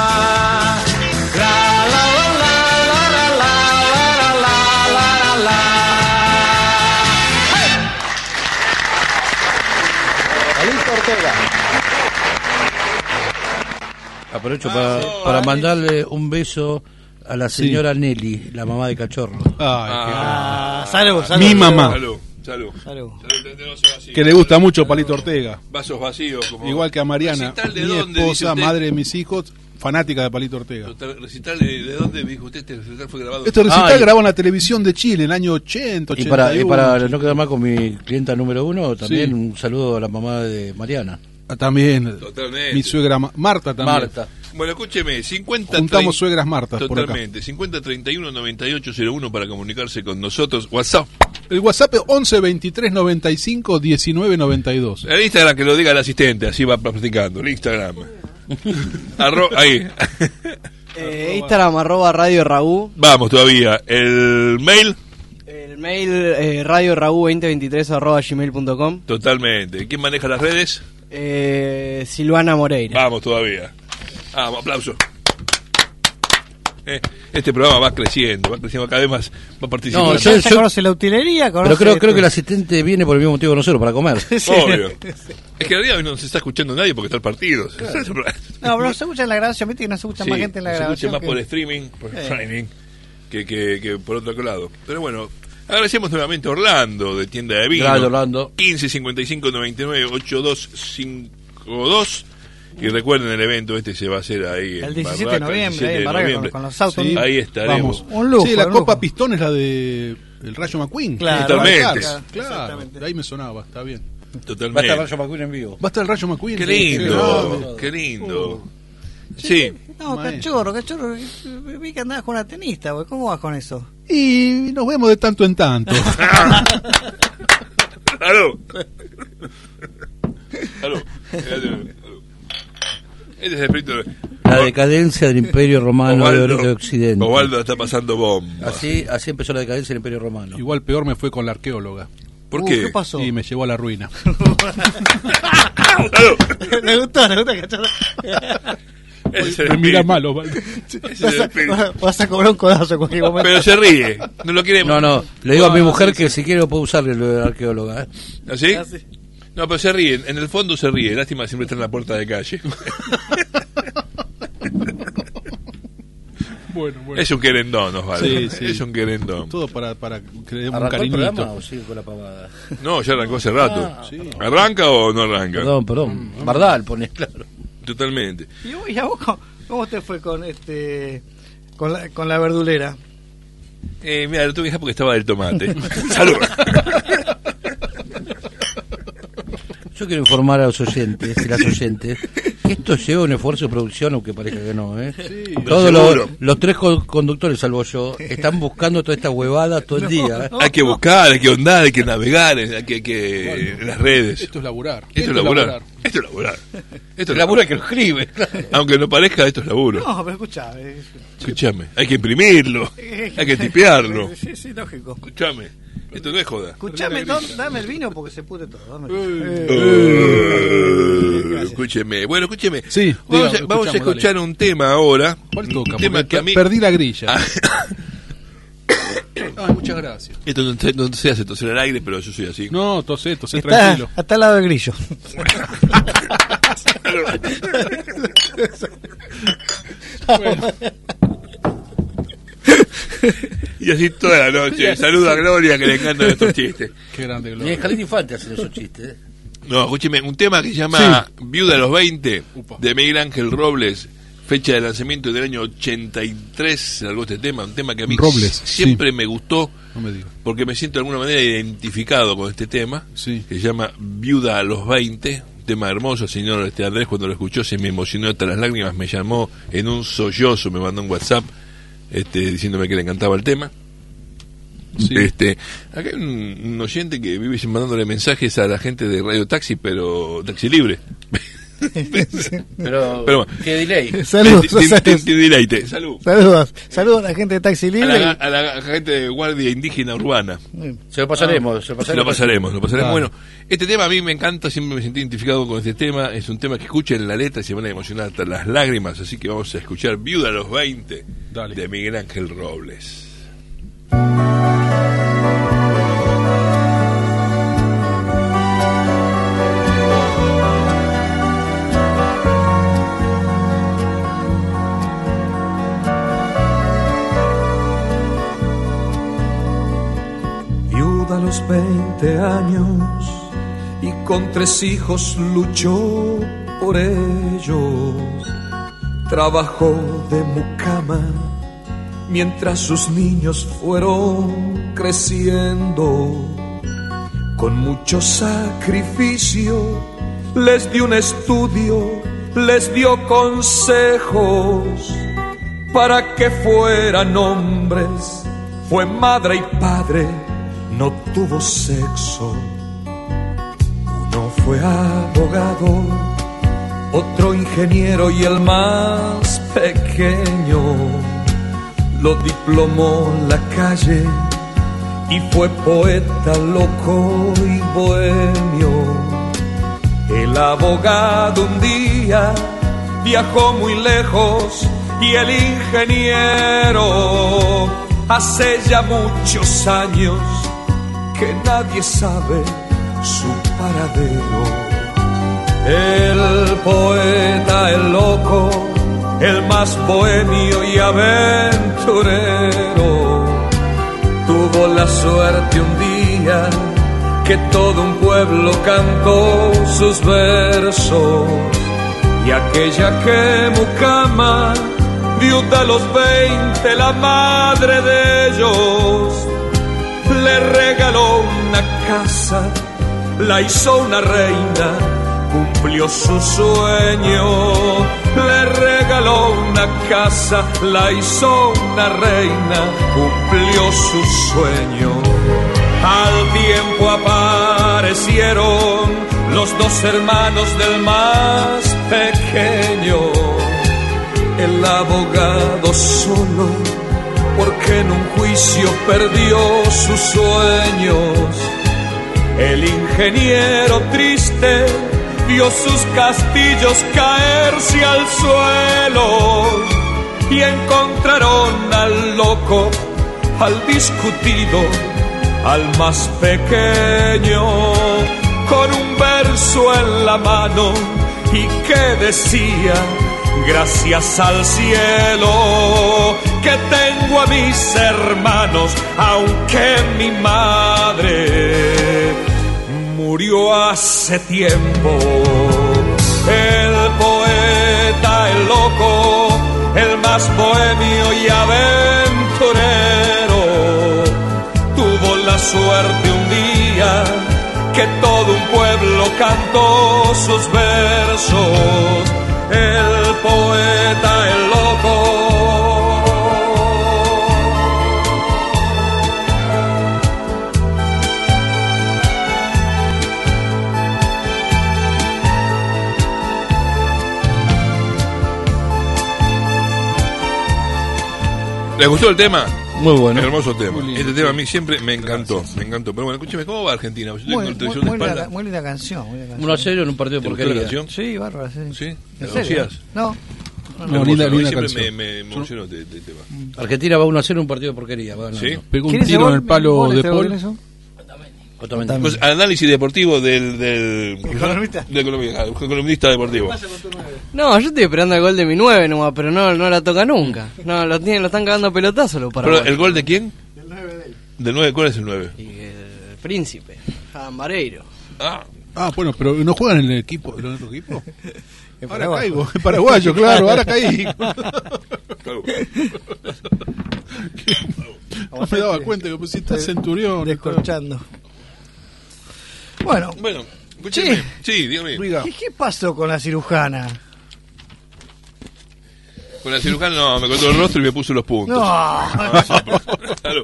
Aprovecho para mandarle un beso a la señora Nelly, la mamá de Cachorro. Ah, salud, salud. Mi mamá. Salud, salud. Salud. Tenemos vacío. Que le gusta mucho Palito Ortega. Vasos vacíos. Como... Igual que a Mariana, ¿Recital de mi dónde, dice esposa, usted? madre de mis hijos, fanática de Palito Ortega. ¿Recital de dónde dijo usted? Este recital fue grabado. Este recital y- grabó en la televisión de Chile en el año 80, Y 81. para no quedar mal con mi clienta número 1, también Sí. un saludo a la mamá de Mariana. Ah, también. Totalmente. Mi suegra Marta también. Marta. Bueno, escúcheme, 50 Juntamos suegras Martas por acá. Totalmente, 50 31 9801 para comunicarse con nosotros. WhatsApp. El WhatsApp es 11 23 95 19 92. El Instagram que lo diga el asistente, así va practicando. El Instagram. Ahí. Instagram @Radio Raúl. Vamos todavía. El mail. El mail Radio Raúl 2023 @gmail.com. Totalmente. ¿Quién maneja las redes? Silvana Moreira. Vamos todavía. Vamos, aplauso. Este programa va creciendo, cada vez más va participando. No, Ya conoce la utilería, conoce... Pero creo que el asistente viene por el mismo motivo que nosotros, para comer. Sí. Obvio. Es que en realidad no se está escuchando nadie porque está el partido. No, pero se escucha en la grabación, viste que no se escucha más gente en la se grabación. escucha más por streaming, que por otro lado. Pero bueno, agradecemos nuevamente a Orlando, de Tienda de Vino. Gracias, Orlando. 15 55 99 8252. Y recuerden, el evento se va a hacer ahí El en 17 Barraca, de noviembre, ahí en 17 de Barraca, noviembre. con los autos. Sí. Ahí estaremos. Vamos. Un lujo. Sí, la un Copa lujo. Pistón es la de el Rayo McQueen. Claro, Totalmente. Claro, de ahí me sonaba, está bien. Va a estar Totalmente. Rayo McQueen en vivo. Va a estar el Rayo McQueen. Qué sí. lindo, qué lindo. Sí. No, Maestro. cachorro, vi que andabas con una tenista, güey. ¿Cómo vas con eso? Y nos vemos de tanto en tanto. Aló. Aló. Este es el espíritu de La decadencia del Imperio Romano de Occidente. Osvaldo está pasando bomba. Así empezó la decadencia del Imperio Romano. Igual peor me fue con la arqueóloga. ¿Por qué? ¿Qué pasó? Y me llevó a la ruina. Aló. me gustó, cachorro. Ese es el Me mira espíritu. mal, Osvaldo. Ese es el espíritu. Vas a cobrar un codazo en cualquier momento. Pero se ríe. No lo quiere. No, le digo a mi mujer que si quiere puedo usarle lo de arqueóloga. ¿Así? Ah, sí. No, pero se ríe. En el fondo se ríe. Lástima, siempre está en la puerta de calle. Bueno. Es un querendón, Osvaldo. Sí. Es un querendón. Todo para que le demos un ¿Arrancó el cariñito. programa o sigue con la pavada? No, ya arrancó hace rato. Sí. ¿Arranca o no arranca? Perdón. Bardal, pone claro. Totalmente. ¿Y a vos cómo te fue con con la verdulera? Mira, lo tuve que dejar porque estaba del tomate. Salud. Yo quiero informar a los oyentes y las oyentes que esto lleva un esfuerzo de producción, aunque parezca que no, ¿eh? Sí. Todos Seguro. los tres conductores, salvo yo, están buscando toda esta huevada todo el día. ¿eh? Hay que buscar, hay que ondar, hay que navegar, hay que en las redes. Esto es laburar. Esto es laburar. Esto es laburar. Esto es laburo que lo escribe, claro. Aunque no parezca, esto es laburo. No, pero escuchá. Escúchame, hay que imprimirlo, hay que tipearlo. Sí, lógico. Escúchame, esto no es joda. Escuchame, dame el vino porque se pudre todo. Dame Escúcheme, bueno, escúcheme. Sí, vamos diga, a escuchar un tema ahora. ¿Cuál Un toca? tema Porque que a mí. perdí la grilla. Ah, Ay, muchas gracias. esto no se hace toser al aire, pero yo soy así. No, tosé Está tranquilo. hasta al lado del grillo. Y así toda la noche. Saluda a Gloria, que le encantan estos chistes. Qué grande Ni Gloria. en Jardín Infante hacen esos chistes. ¿eh? No, escúcheme, un tema que se llama Viuda a los 20, de Miguel Ángel Robles, fecha de lanzamiento del año 83, se largó este tema, un tema que a mí Robles, siempre me gustó, No me digas. porque me siento de alguna manera identificado con este tema, Sí. que se llama Viuda a los 20, un tema hermoso. El señor Andrés, cuando lo escuchó, se me emocionó hasta las lágrimas, me llamó en un sollozo, me mandó un WhatsApp diciéndome que le encantaba el tema. Sí. Acá hay un oyente que vive mandándole mensajes a la gente de Radio Taxi, pero Taxi Libre. Pero bueno. qué delay. Saludos. Dileite. Salud. Saludos a la gente de Taxi A Libre. la gente de Guardia Indígena Urbana. Se lo pasaremos. Lo pasaremos. Claro. Bueno, este tema a mí me encanta, siempre me sentí identificado con este tema. Es un tema que escuchen la letra y se van a emocionar hasta las lágrimas. Así que vamos a escuchar Viuda a los 20 Dale. de Miguel Ángel Robles. Viuda a los 20 años y con 3 hijos luchó por ellos. Trabajó de mucama mientras sus niños fueron creciendo. Con mucho sacrificio les dio un estudio, les dio consejos para que fueran hombres. Fue madre y padre, no tuvo sexo. Uno fue abogado, otro ingeniero y el más pequeño lo diplomó la calle y fue poeta loco y bohemio. El abogado un día viajó muy lejos y el ingeniero. Hace ya muchos años que nadie sabe su paradero. El poeta, el loco, el más bohemio y aventurero, tuvo la suerte un día que todo un pueblo cantó sus versos. Y aquella que mucama, viuda a los 20, la madre de ellos, le regaló una casa, la hizo una reina, cumplió su sueño. Le regaló una casa, la hizo una reina, cumplió su sueño. Al tiempo aparecieron los dos hermanos del más pequeño. El abogado solo, porque en un juicio perdió sus sueños. El ingeniero triste vio sus castillos caerse al suelo y encontraron al loco, al discutido, al más pequeño, con un verso en la mano y que decía: gracias al cielo que tengo a mis hermanos, aunque mi madre murió hace tiempo. El poeta, el loco, el más bohemio y aventurero, tuvo la suerte un día que todo un pueblo cantó sus versos. El poeta, el loco. ¿Les gustó el tema? Muy bueno. Hermoso tema. Este tema a mí siempre me encantó. Me encantó. Pero bueno, escúcheme, ¿cómo va Argentina? Yo tengo televisión de espalda. Muy linda canción. 1-0 en un partido de porquería. Sí, bárbara. Sí. ¿Sí? ¿En ¿Lo serio? conocías? No. Linda siempre canción. me emocionó este tema. Argentina va 1-0 en un partido de porquería. Va ganando. ¿Sí? Pegó un tiro en el palo de Paul. Otamendi. Pues, análisis deportivo del ¿Columnista? Del columnista deportivo. No, yo estoy esperando el gol de mi 9 nomás, pero no la toca nunca. No, lo están cagando a pelotazos los Pero, paraguayos. ¿el gol de quién? El 9 de él. ¿Del 9? ¿Cuál es el 9? Y el príncipe, Mareiro. Ah, bueno, pero ¿no juegan en el equipo, en otro equipo? En Ahora Paraguay. caigo, en paraguayo, claro, ahora caí. No me daba cuenta que pusiste Centurión. Descorchando. Bueno, escúcheme. Sí, dígame. ¿Qué pasó con la cirujana? Con la cirujana no, me cortó el rostro y me puso los puntos. No. Claro.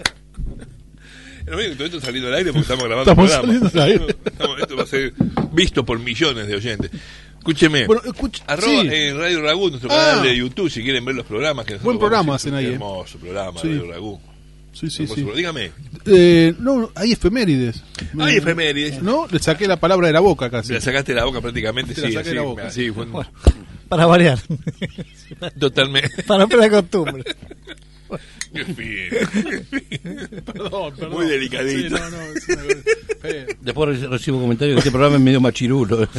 Todo esto saliendo al aire porque estamos grabando Estamos el programa. saliendo al aire. Esto va a ser visto por millones de oyentes. Escúcheme. Bueno, arroba sí. en Radio Ragú, nuestro canal de YouTube, si quieren ver los programas que nosotros Buen programa hacen hacen ahí. Hermoso programa, Sí. Radio Ragú. Sí. Dígame. No, hay efemérides. Hay efemérides. No, le saqué la palabra de la boca casi. Me la sacaste de la boca prácticamente, Te la sí. saqué de la boca. Sí, fue Para variar. totalmente. Para no perder costumbre. Qué fino. Perdón. Muy delicadito. Sí, es una cosa. Después recibo comentarios que este programa es medio machirulo.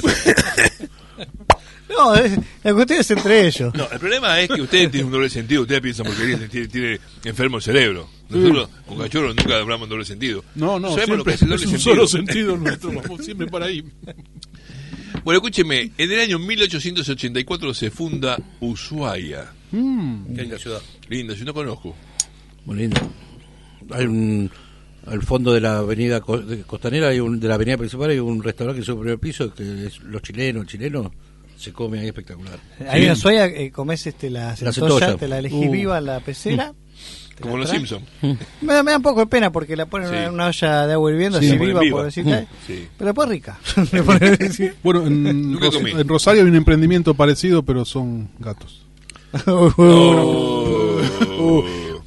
No, la cuestión es entre ellos. No, el problema es que ustedes tienen un doble sentido. Ustedes piensan porque tiene enfermo el cerebro. Nosotros, con Cachorro, nunca hablamos en doble sentido. No, Sabemos lo que siempre es el doble es un sentido. solo sentido nuestro, vamos siempre para ahí. Bueno, escúcheme, en el año 1884 se funda Ushuaia. Qué linda ciudad. Linda, yo no conozco. Muy lindo. Hay al fondo de la avenida costanera, de la avenida principal, hay un restaurante que es el primer piso, que es el chileno se come ahí espectacular. Ahí en Ushuaia comés la centolla. centolla, te la elegís viva en la pecera. Como los Simpsons. Me da un poco de pena porque la ponen en una olla de agua hirviendo, Sí. así La viva, ponen por viva. decirte. Sí. Pero después rica. Bueno, en, Nunca comí. en Rosario hay un emprendimiento parecido, pero son gatos.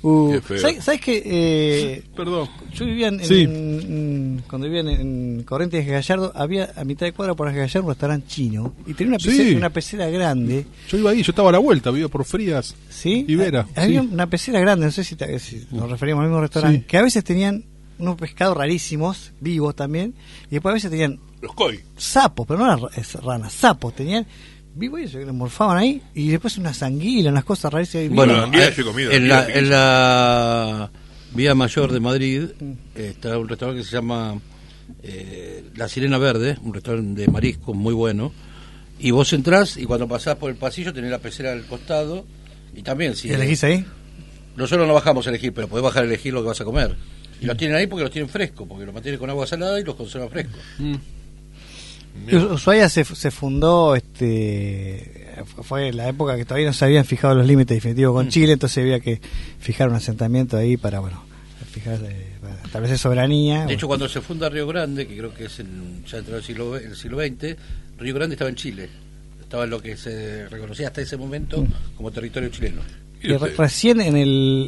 Qué feo. ¿Sabes qué? Perdón. Yo vivía cuando vivía en Corrientes de Gallardo, había a mitad de cuadra por Gallardo un restaurante chino y tenía una pecera grande. Yo iba ahí, yo estaba a la vuelta, vivía por Frías. ¿Sí? Ibera. Había una pecera grande, no sé si nos referíamos al mismo restaurante, que a veces tenían unos pescados rarísimos, vivos también, y después a veces tenían los koi, sapos, pero no eran ranas, sapos, tenían vivos y se los morfaban ahí, y después unas anguilas, unas cosas rarísimas. Bueno, en la Vía Mayor de Madrid está un restaurante que se llama La Sirena Verde, un restaurante de marisco muy bueno, y vos entrás y cuando pasás por el pasillo tenés la pecera al costado, y también si elegís ahí. Nosotros no bajamos a elegir, pero podés bajar a elegir lo que vas a comer. Y los tienen ahí porque los tienen frescos, porque los mantienen con agua salada y los conservan frescos. Ushuaia se fundó, fue la época que todavía no se habían fijado los límites definitivos con Chile, entonces había que fijar un asentamiento ahí para, fijar, establecer soberanía. De hecho, cuando se funda Río Grande, que creo que es ya entró el siglo XX, Río Grande estaba en Chile. Estaba en lo que se reconocía hasta ese momento como territorio chileno. Recién en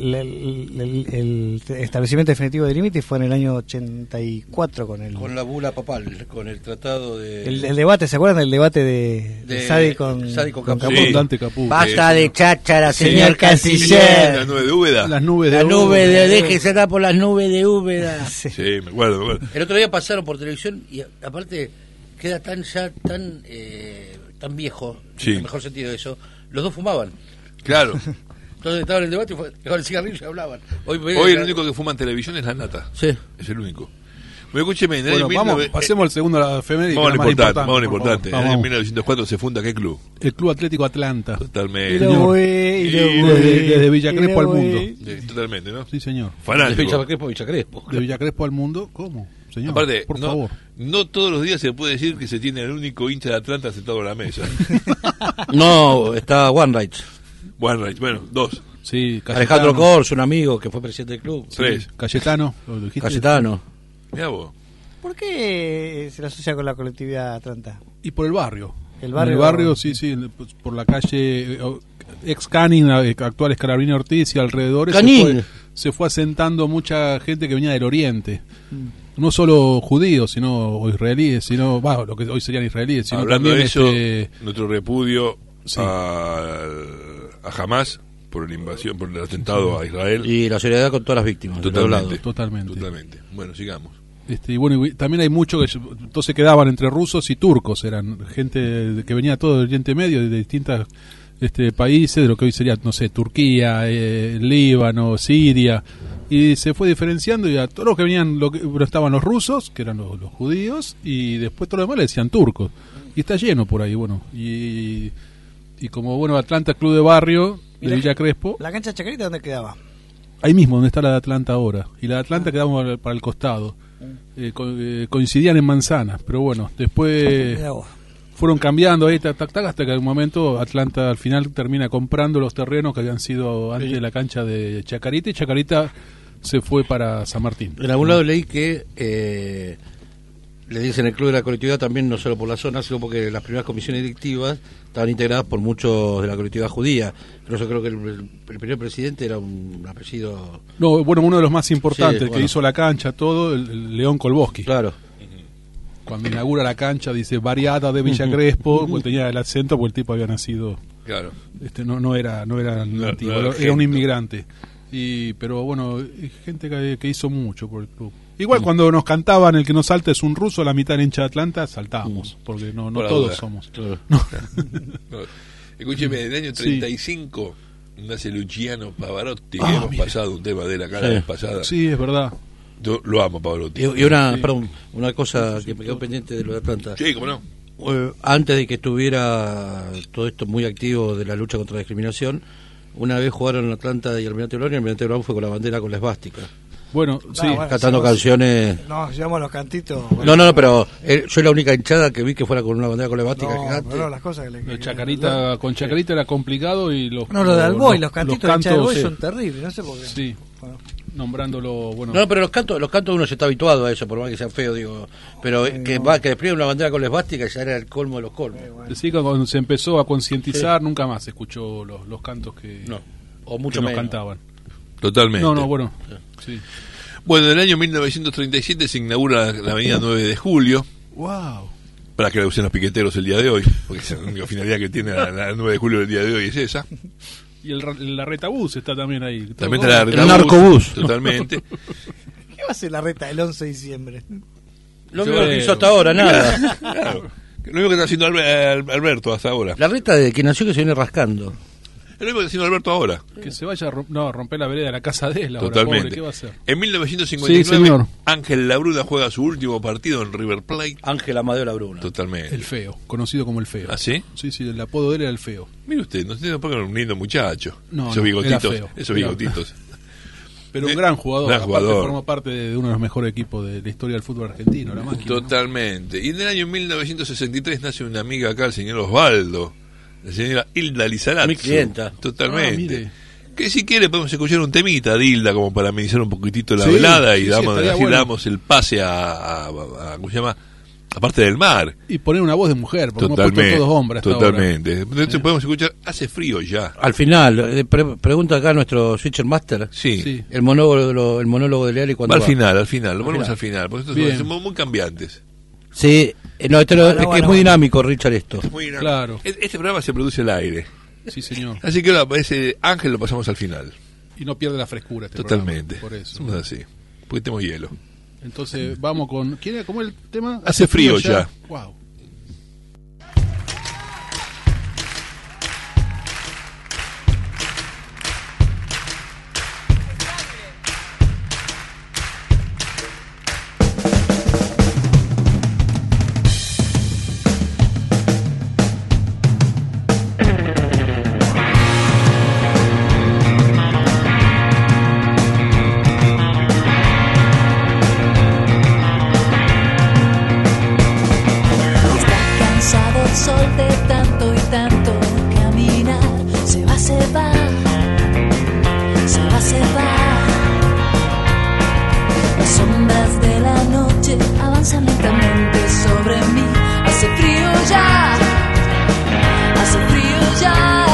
el establecimiento definitivo de límites fue en el año 84 con la bula papal, con el tratado de... El debate, ¿se acuerdan del debate de Sadi con Capú? Capú. Basta de cháchara, señor canciller. La nube de Úbeda. Las nubes de Úbeda. Déjese dar por las nubes de Úbeda. Sí, me acuerdo. El otro día pasaron por televisión y aparte queda tan viejo, en el mejor sentido de eso, los dos fumaban. Claro. Entonces estaban en el debate y con el cigarrillo y hablaban. Hoy el único que fuma en televisión es la Nata. Sí. Es el único. Bueno, escúcheme, pasemos al segundo a la efeméride. Vamos a lo importante. En 1904 se funda ¿qué club? El Club Atlético Atlanta. Totalmente. Desde Villa Crespo al mundo. Totalmente, ¿no? Sí, señor. Fanático. De Villa Crespo. De Villa Crespo al mundo, ¿cómo? Señor, aparte, por favor. No todos los días se puede decir que se tiene el único hincha de Atlanta sentado en la mesa. No, está One Rights. Bueno, dos. Sí, Alejandro Kors, un amigo que fue presidente del club. Tres. Cayetano. Mirá vos. ¿Por qué se la asocia con la colectividad Atlanta? Y por el barrio. El barrio. En el barrio, sí, por la calle ex Canin, actual Escarabrini Ortiz y alrededores. Se fue asentando mucha gente que venía del Oriente. No solo judíos, sino israelíes, lo que hoy serían israelíes, sino hablando también de eso, nuestro repudio a Hamás por la invasión, por el atentado a Israel. Y la solidaridad con todas las víctimas. Totalmente. Bueno, sigamos. Y también hay mucho que entonces quedaban entre rusos y turcos, eran gente que venía todo del Oriente Medio, de distintas países, de lo que hoy sería, no sé, Turquía, Líbano, Siria, y se fue diferenciando, y a todos los que venían, estaban los rusos, que eran los judíos, y después todo lo demás le decían turcos, y está lleno por ahí, y como, Atlanta Club de Barrio, de Villa Crespo. ¿La cancha Chacarita dónde quedaba? Ahí mismo, donde está la de Atlanta ahora, y la de Atlanta quedaba para el costado. Coincidían en manzanas, pero bueno, después fueron cambiando ahí, hasta que en un momento Atlanta al final termina comprando los terrenos que habían sido antes de la cancha de Chacarita, y Chacarita se fue para San Martín. En algún lado leí que le dicen el club de la colectividad también, no solo por la zona, sino porque las primeras comisiones directivas estaban integradas por muchos de la colectividad judía. Pero yo creo que el primer presidente era un apellido... uno de los más importantes, que hizo la cancha, todo, el León Kolboski. Claro. Cuando inaugura la cancha dice variada de Villa Crespo, porque tenía el acento, porque el tipo había nacido... Claro. No era nativo, era un inmigrante. Pero gente que hizo mucho por el club. Igual cuando nos cantaban el que nos salta es un ruso, la mitad en hincha de Atlanta, saltábamos, porque no todos somos. Claro. Escúcheme, en el año 35 nace Luciano Pavarotti, que hemos pasado un tema de la cara vez pasada. Sí, es verdad. Yo lo amo, Pavarotti. Y una cosa que me quedó pendiente de lo de Atlanta. Sí, cómo no. Antes de que estuviera todo esto muy activo de la lucha contra la discriminación, una vez jugaron en Atlanta y Almirante Brown, y Almirante Brown fue con la bandera con la esvástica. Cantando canciones. No, llevamos los cantitos. No, pero yo la única hinchada que vi que fuera con una bandera con la bástica gigante. No, las cosas que Chacarita, con Chacarita era complicado y los. No, lo de Alboy, los cantitos de Alboy son terribles, no sé por qué. Sí. Nombrándolo, No, pero los cantos uno ya está habituado a eso, por más que sea feo, digo. Pero que despliegue una bandera con la esvástica ya era el colmo de los colmos. Sí, cuando se empezó a concientizar, nunca más se escuchó los cantos que, o mucho que nos menos cantaban. Totalmente. No, bueno. Sí. Bueno, en el año 1937 se inaugura la avenida 9 de Julio, Wow. para que la usen los piqueteros el día de hoy, porque esa es la única finalidad que tiene la 9 de Julio del día de hoy, es esa. Y la Retabús está también ahí. También está la El Retabús, narcobús. Totalmente. ¿Qué va a ser la reta del 11 de diciembre? Lo mismo que hizo hasta ahora, nada. Claro. Lo mismo que está haciendo Alberto hasta ahora. La reta de que nació que se viene rascando. Es lo mismo que está haciendo Alberto ahora. Que se vaya a romper la vereda de la casa de él. Ahora, Totalmente. pobre, ¿qué va a hacer? En 1959, Sí, señor. Ángel Labruna juega su último partido en River Plate. Ángel Amadeo Labruna. Totalmente. El feo, conocido como el feo. ¿Ah, sí? Sí, el apodo de él era el feo. Mire usted, no tiene tampoco un lindo muchacho. No, esos no, bigotitos. era feo. Esos bigotitos. Pero un gran jugador. Gran aparte jugador. forma parte de uno de los mejores equipos de la historia del fútbol argentino, la máquina. Totalmente. Y en el año 1963 nace una amiga acá, el señor Osvaldo. La señora Hilda Lizarazo. Mi clienta. Totalmente. mire. Que si quiere podemos escuchar un temita de Hilda como para amenizar un poquitito la Sí, velada y sí, damos, estaría así bueno. damos el pase a ¿cómo se llama? A parte del mar. Y poner una voz de mujer, porque hemos Totalmente. puesto todos hombres hasta Totalmente. Entonces podemos escuchar Hace frío ya. Al final, pregunta acá nuestro Switcher Master. Sí. El monólogo de Leali cuando Va va. al final, lo ponemos al final, porque estos Bien. son muy cambiantes. Sí, no, es que es muy dinámico, Richard, esto. Muy dinámico. Claro. Este programa se produce al aire. Sí, señor. Así que ahora ese Ángel lo pasamos al final. Y no pierde la frescura este Totalmente. programa, por eso. Somos así. Porque tenemos hielo. Entonces vamos con... ¿Quién era? ¿Cómo el tema? Hace frío ya. Wow. Está cansado el sol de tanto y tanto caminar. Se va, se va, se va, se va. Las sombras de la noche avanzan lentamente sobre mí. Hace frío ya, hace frío ya.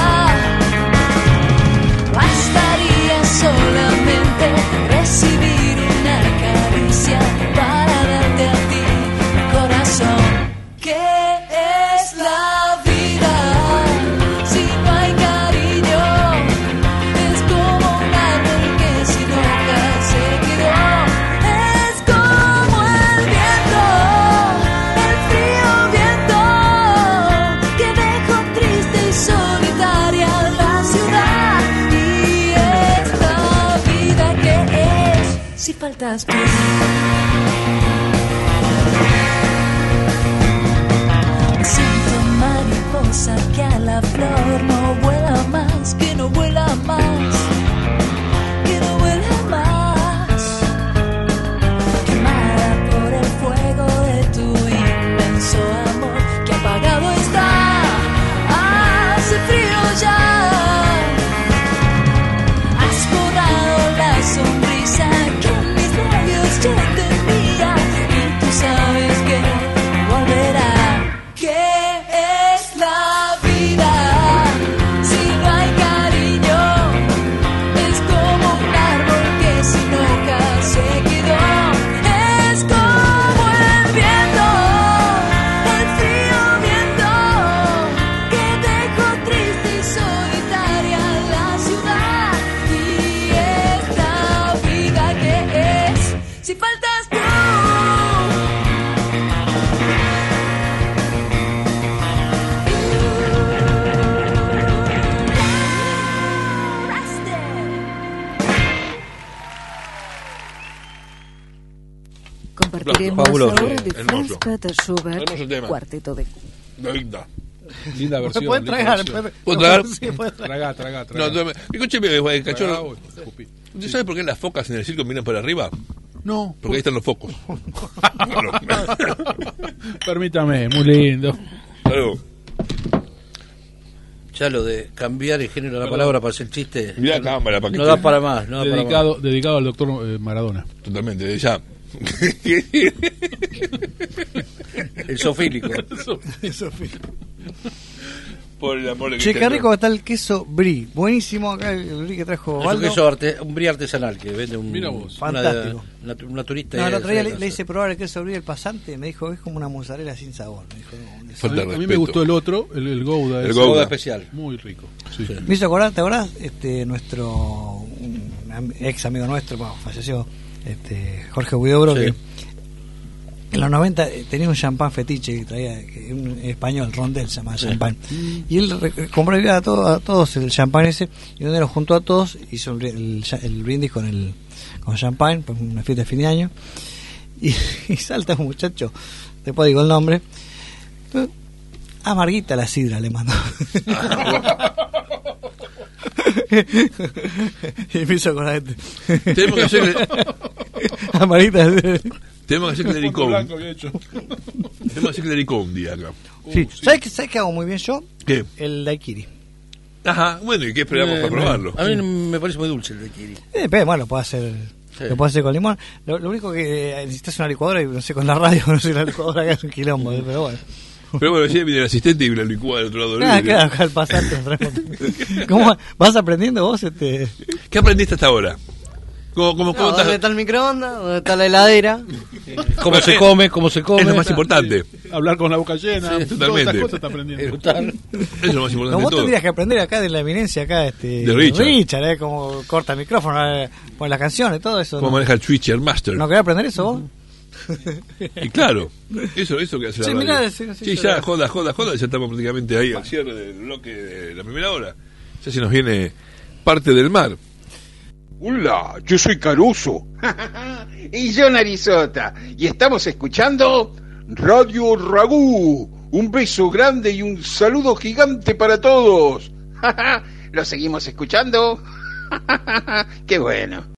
Bastaría solamente recibir una caricia para darte a ti, corazón. ¿Qué es la vida si no hay cariño? Es como un árbol que sin hojas se quedó. Es como el viento, el frío viento que dejó triste y solitaria la ciudad. Y esta vida que es si faltas tú. Me siento mariposa que a la flor no vuela más, que no vuela más, que no vuela más. Quemada por el fuego de tu inmenso amor, que apagado está. Hace frío ya. Has borrado la sonrisa que en mis labios yo tenía, y tú sabes que volverá. ¿Qué es la vida si no hay cariño? Es como un árbol que sin hojas se quedó. Es como el viento, el frío viento que dejó triste y solitaria la ciudad. Y esta vida que es si faltas tú. Compartiremos Fabuloso. ahora de Hermoso. Franz Peter Schubert, Hermoso tema. Cuarteto de Linda. Linda versión. pueden linda tragar, versión. ¿Puedo tragar? Sí, pueden tragar. Traga. No, escúcheme, cachorro. Traga, uy, escupí. ¿Usted sabe por qué las focas en el circo miran para arriba? No, Porque ahí están los focos. permítame, muy lindo. Claro. Ya lo de cambiar el género de la Perdón. palabra para hacer chiste. Mirá la cámara para que No te- da para más, no da para más. Dedicado al doctor Maradona. Totalmente, ya. El sofílico. Eso, Phil. Por el amor de Che, Cristo. qué rico está el queso brie. Buenísimo acá el brie que trajo Es un Osvaldo. queso un brie artesanal que vende Mira vos. Fantástico. Una turista. No, el otro día de- le hice probar el queso brie al pasante. Me dijo, es como una mozzarella sin sabor. Me dijo, no, Falta de A mí me respeto. gustó el otro, el Gouda. El ese. Gouda especial. Muy rico. Sí. Me hizo acordar, ¿te acordás? Nuestro ex amigo nuestro, bueno, falleció, Jorge Huidobro, Sí. que en los 90 tenía un champán fetiche que traía, un español, Rondel se llamaba champán. Y él compró a todos el champán ese, y donde lo juntó a todos, hizo el brindis con champán, pues una fiesta de fin de año. Y salta un muchacho, después digo el nombre, amarguita la sidra le mandó. Y me hizo acordar Tenemos que hacerle, amarguita. tenemos que hacer clericón. Blanco había hecho. Tenemos que hacer clericón un día acá. Sí. ¿Sabes qué hago muy bien yo? ¿Qué? El daiquiri. Ajá, bueno, ¿y qué esperamos para probarlo? A mí me parece muy dulce el de Kiri. Bueno, lo puedo hacer. Sí. Lo puedo hacer con limón. Lo único que necesitas una licuadora y no sé, con la radio, no sé, la licuadora acá es un quilombo, pero bueno. Pero bueno, ayer viene el asistente y la licúa del otro lado del vidrio. Claro, acá el pasante. ¿Cómo vas aprendiendo vos? ¿Qué aprendiste hasta ahora? ¿Cómo No, estás? ¿dónde está el microondas? ¿Dónde está la heladera? ¿Cómo se come? ¿Cómo se come? Es lo más importante. Hablar con la boca llena. Sí, todas totalmente. estas cosas está aprendiendo. Eructar. Eso es lo más importante No, de vos todo. tendrías que aprender acá de la eminencia acá De Richard. cómo corta el micrófono, pone las canciones, todo eso. ¿Cómo maneja el Switcher Master? ¿No querés aprender eso vos? Y claro, eso que hace la Sí, radio. mirá, sí, Ya, joda, ya estamos prácticamente ahí al cierre del bloque de la primera hora. Ya se nos viene parte del mar. Hola, yo soy Caruso. Y yo Narizota. Y estamos escuchando Radio Ragú. Un beso grande y un saludo gigante para todos. ¿Lo seguimos escuchando? Qué bueno.